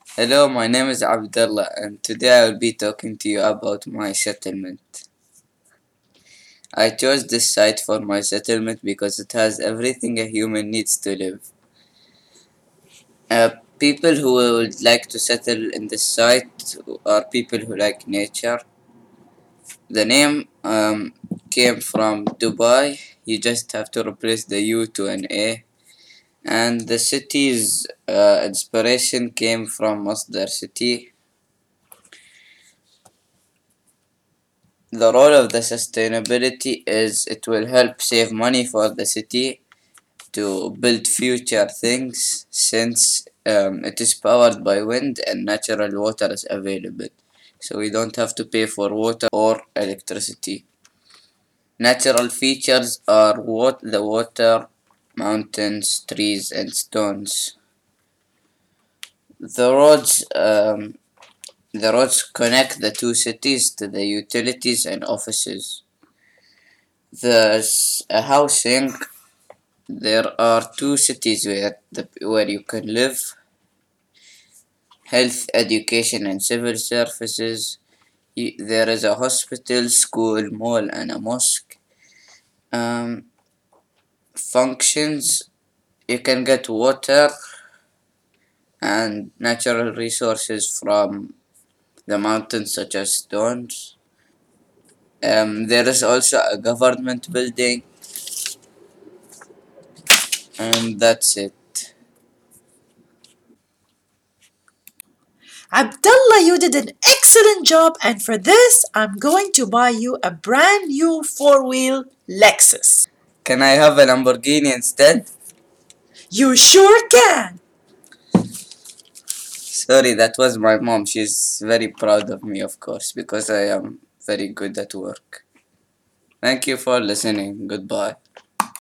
Hello, my name is Abdullah, and today I will be talking to you about my settlement. I chose this site for my settlement because it has everything a human needs to live. People who would like to settle in this site are people who like nature. The name came from Dubai. You just have to replace the U to an A. And the city's inspiration came from Masdar city. The role of the sustainability is it will help save money for the city to build future things since it is powered by wind and natural water is available. So we don't have to pay for water or electricity. Natural features are the water, mountains, trees, and stones. The roads the roads connect the two cities to the utilities and offices. The housing, there are two cities where you can live: health, education, and civil services. There is a hospital, school, mall, and a mosque. Um, Functions, you can get water and natural resources from the mountains, such as stones. There is also a government building, and that's it. Abdullah, you did an excellent job, and for this, I'm going to buy you a brand new four-wheel Lexus. Can I have a Lamborghini instead? You sure can! Sorry, that was my mom. She's very proud of me, of course, because I am very good at work. Thank you for listening. Goodbye.